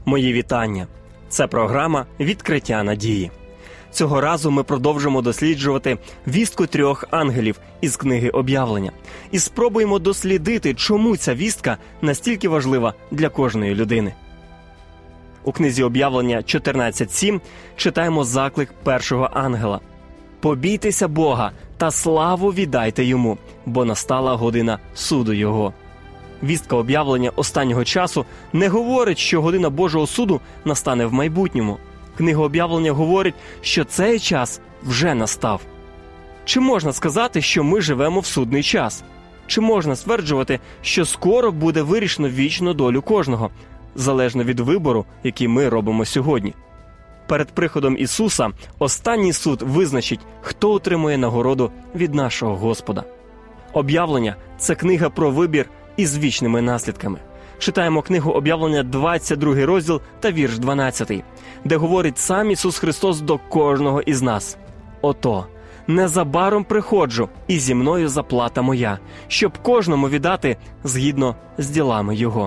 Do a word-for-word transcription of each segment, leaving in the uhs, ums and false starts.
Мої вітання. Це програма «Відкриття надії». Цього разу ми продовжимо досліджувати вістку трьох ангелів із книги «Об'явлення» і спробуємо дослідити, чому ця вістка настільки важлива для кожної людини. У книзі «Об'явлення» чотирнадцять сім читаємо заклик першого ангела. «Побійтеся Бога та славу віддайте Йому, бо настала година суду Його». Вістка об'явлення останнього часу не говорить, що година Божого суду настане в майбутньому. Книга об'явлення говорить, що цей час вже настав. Чи можна сказати, що ми живемо в судний час? Чи можна стверджувати, що скоро буде вирішено вічну долю кожного, залежно від вибору, який ми робимо сьогодні? Перед приходом Ісуса останній суд визначить, хто отримує нагороду від нашого Господа. Об'явлення – це книга про вибір із вічними наслідками. Читаємо книгу «Об'явлення» двадцять другий розділ та вірш дванадцятий, де говорить сам Ісус Христос до кожного із нас. «Ото, незабаром приходжу, і зі мною заплата моя, щоб кожному віддати згідно з ділами Його».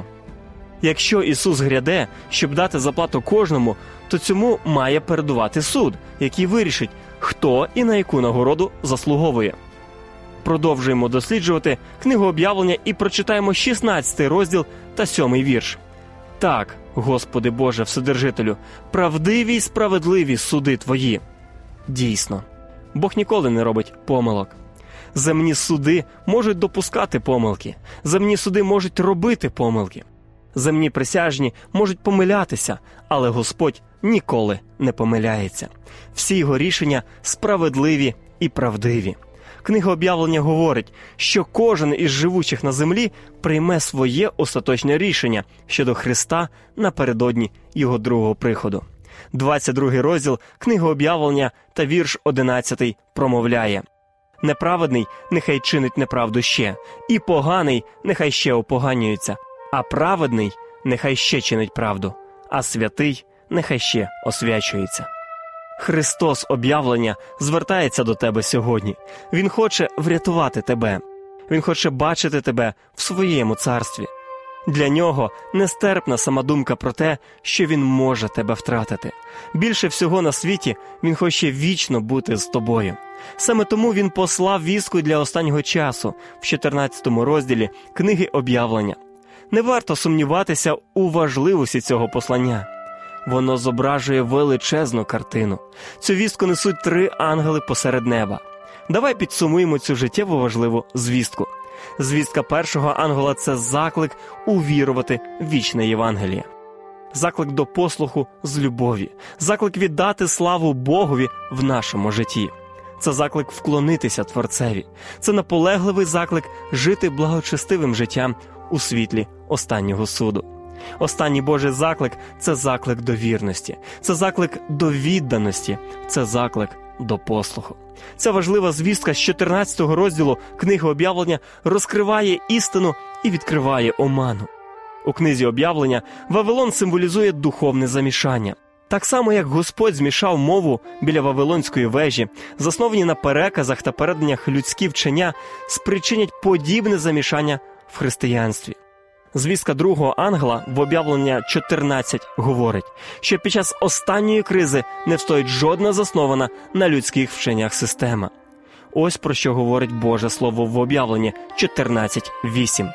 Якщо Ісус гряде, щоб дати заплату кожному, то цьому має передувати суд, який вирішить, хто і на яку нагороду заслуговує. Продовжуємо досліджувати книгу «Об'явлення» і прочитаємо шістнадцятий розділ та сьомий вірш. «Так, Господи Боже Вседержителю, правдиві й справедливі суди Твої». Дійсно, Бог ніколи не робить помилок. Земні суди можуть допускати помилки, земні суди можуть робити помилки. Земні присяжні можуть помилятися, але Господь ніколи не помиляється. Всі Його рішення справедливі і правдиві. Книга «Об'явлення» говорить, що кожен із живучих на землі прийме своє остаточне рішення щодо Христа напередодні Його другого приходу. двадцять другий розділ книги «Об'явлення» та вірш одинадцятий промовляє: «Неправедний нехай чинить неправду ще, і поганий нехай ще опоганюється, а праведний нехай ще чинить правду, а святий нехай ще освячується». Христос об'явлення звертається до тебе сьогодні. Він хоче врятувати тебе. Він хоче бачити тебе в своєму царстві. Для нього нестерпна сама думка про те, що він може тебе втратити. Більше всього на світі він хоче вічно бути з тобою. Саме тому він послав вістку для останнього часу в чотирнадцятому розділі книги «Об'явлення». Не варто сумніватися у важливості цього послання. Воно зображує величезну картину. Цю вістку несуть три ангели посеред неба. Давай підсумуємо цю життєво важливу звістку. Звістка першого ангела – це заклик увірувати в вічне Євангеліє. Заклик до послуху з любові. Заклик віддати славу Богові в нашому житті. Це заклик вклонитися Творцеві. Це наполегливий заклик жити благочестивим життям у світлі останнього суду. Останній Божий заклик – це заклик до вірності, це заклик до відданості, це заклик до послуху. Ця важлива звістка з чотирнадцятого розділу книги «Об'явлення» розкриває істину і відкриває оману. У книзі «Об'явлення» Вавилон символізує духовне замішання. Так само, як Господь змішав мову біля Вавилонської вежі, засновані на переказах та переданнях людські вчення спричинять подібне замішання в християнстві. Звістка другого ангела в «Об'явлення» чотирнадцять говорить, що під час останньої кризи не встоїть жодна заснована на людських вченнях система. Ось про що говорить Боже Слово в «Об'явленні» чотирнадцять вісім.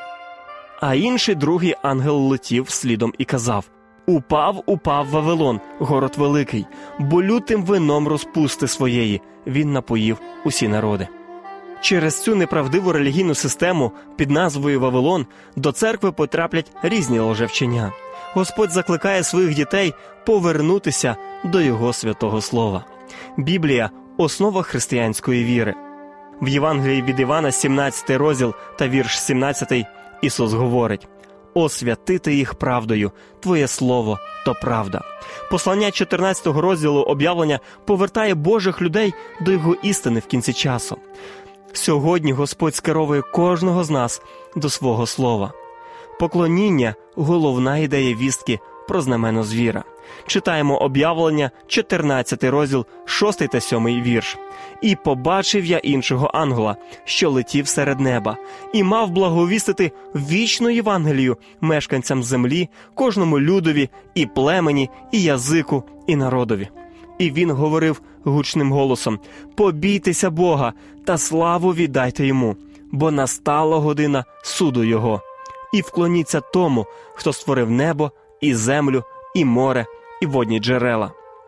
«А інший другий ангел летів слідом і казав: Упав, упав Вавилон, город великий, бо лютим вином розпусти своєї він напоїв усі народи». Через цю неправдиву релігійну систему під назвою Вавилон до церкви потраплять різні лжевчення. Господь закликає своїх дітей повернутися до Його святого Слова. Біблія – основа християнської віри. В Євангелії від Івана, сімнадцятий розділ та вірш сімнадцятий, Ісус говорить: «Освятити їх правдою, Твоє Слово – то правда». Послання чотирнадцятого розділу «Об'явлення» повертає Божих людей до Його істини в кінці часу. Сьогодні Господь скеровує кожного з нас до свого Слова. Поклоніння – головна ідея вістки про знамено звіра. Читаємо Об'явлення, чотирнадцятий розділ, шостий та сьомий вірш. «І побачив я іншого ангела, що летів серед неба, і мав благовістити вічну Євангелію мешканцям землі, кожному людові, і племені, і язику, і народові. І він говорив гучним голосом: побійтеся Бога та славу віддайте йому, бо настала година суду його. І вклоніться тому, хто створив небо, і землю, і море, і водні джерела».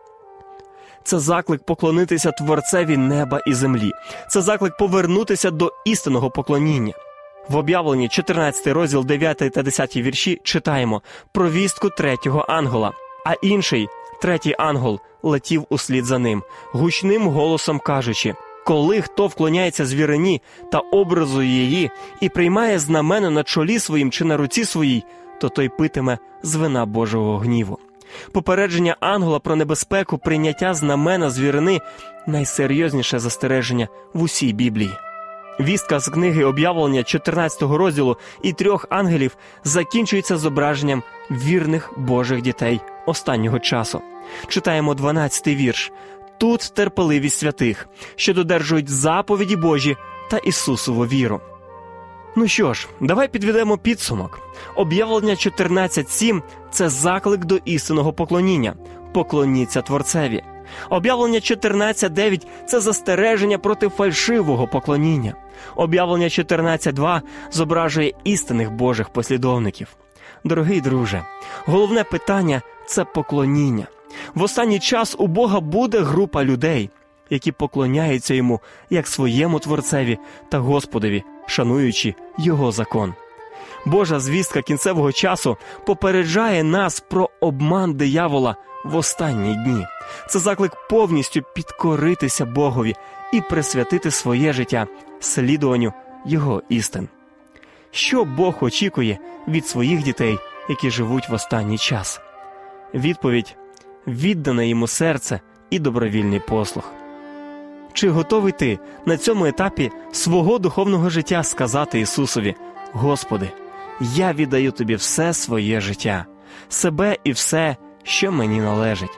Це заклик поклонитися Творцеві неба і землі. Це заклик повернутися до істинного поклоніння. В Об'явленні, чотирнадцятий розділ, дев'ятий та десятий вірші читаємо про вістку третього ангела. А інший, третій ангел, летів услід за ним, гучним голосом кажучи: «Коли хто вклоняється звірині та образу її і приймає знамено на чолі своїм чи на руці своїй, то той питиме з вина Божого гніву». Попередження ангела про небезпеку прийняття знамена звірини – найсерйозніше застереження в усій Біблії. Вістка з книги Об'явлення чотирнадцятого розділу і трьох ангелів закінчується зображенням вірних Божих дітей останнього часу. Читаємо дванадцятий вірш. «Тут терпеливість святих, що додержують заповіді Божі та Ісусову віру». Ну що ж, давай підведемо підсумок. Об'явлення чотирнадцять сім – це заклик до істинного поклоніння. Поклоніться Творцеві. Об'явлення чотирнадцять дев'ять – це застереження проти фальшивого поклоніння. Об'явлення чотирнадцять два зображує істинних Божих послідовників. Дорогий друже, головне питання – це поклоніння. В останній час у Бога буде група людей, які поклоняються Йому як своєму Творцеві та Господові, шануючи Його закон. Божа звістка кінцевого часу попереджає нас про обман диявола в останні дні. Це заклик повністю підкоритися Богові і присвятити своє життя слідуванню Його істин. Що Бог очікує від своїх дітей, які живуть в останній час? Відповідь – віддане Йому серце і добровільний послух. Чи готовий ти на цьому етапі свого духовного життя сказати Ісусові: «Господи, я віддаю Тобі все своє життя, себе і все, що мені належить»?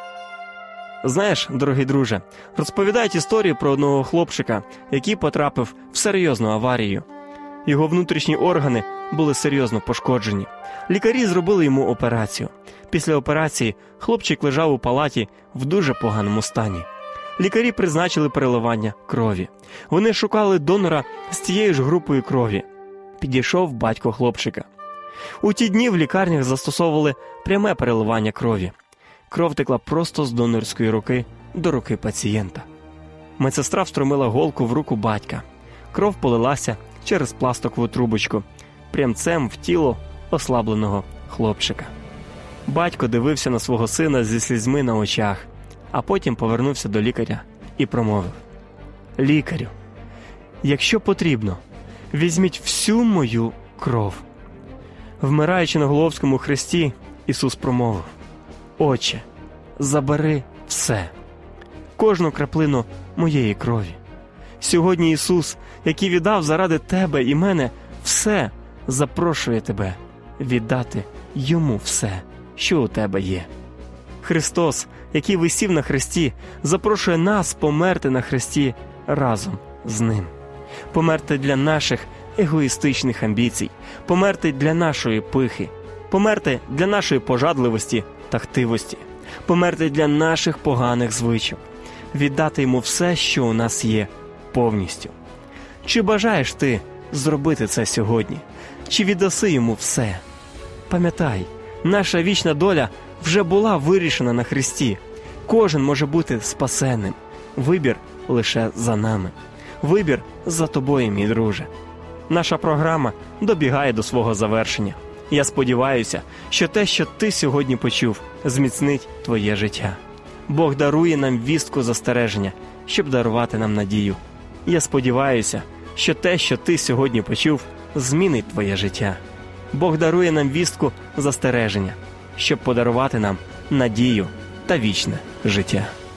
Знаєш, дорогий друже, розповідають історію про одного хлопчика, який потрапив в серйозну аварію. Його внутрішні органи були серйозно пошкоджені. Лікарі зробили йому операцію. Після операції хлопчик лежав у палаті в дуже поганому стані. Лікарі призначили переливання крові. Вони шукали донора з тією ж групою крові. Підійшов батько хлопчика. У ті дні в лікарнях застосовували пряме переливання крові. Кров текла просто з донорської руки до руки пацієнта. Медсестра встромила голку в руку батька. Кров полилася через пластикову трубочку, прямцем в тіло ослабленого хлопчика. Батько дивився на свого сина зі слізьми на очах, а потім повернувся до лікаря і промовив: «Лікарю, якщо потрібно, візьміть всю мою кров». Вмираючи на Голгофському хресті, Ісус промовив: «Отче, забери все, кожну краплину моєї крові». Сьогодні Ісус, який віддав заради тебе і мене все, запрошує тебе віддати Йому все, що у тебе є. Христос, який висів на хресті, запрошує нас померти на хресті разом з Ним. Померти для наших егоїстичних амбіцій, померти для нашої пихи, померти для нашої пожадливості та хтивості, померти для наших поганих звичок, віддати Йому все, що у нас є, повністю. Чи бажаєш ти зробити це сьогодні? Чи віддаси Йому все? Пам'ятай, наша вічна доля вже була вирішена на хресті. Кожен може бути спасенним. Вибір лише за нами. Вибір за тобою, мій друже. Наша програма добігає до свого завершення. Я сподіваюся, що те, що ти сьогодні почув, зміцнить твоє життя. Бог дарує нам вістку застереження, щоб дарувати нам надію. Я сподіваюся, що те, що ти сьогодні почув, змінить твоє життя. Бог дарує нам вістку застереження, щоб подарувати нам надію та вічне життя.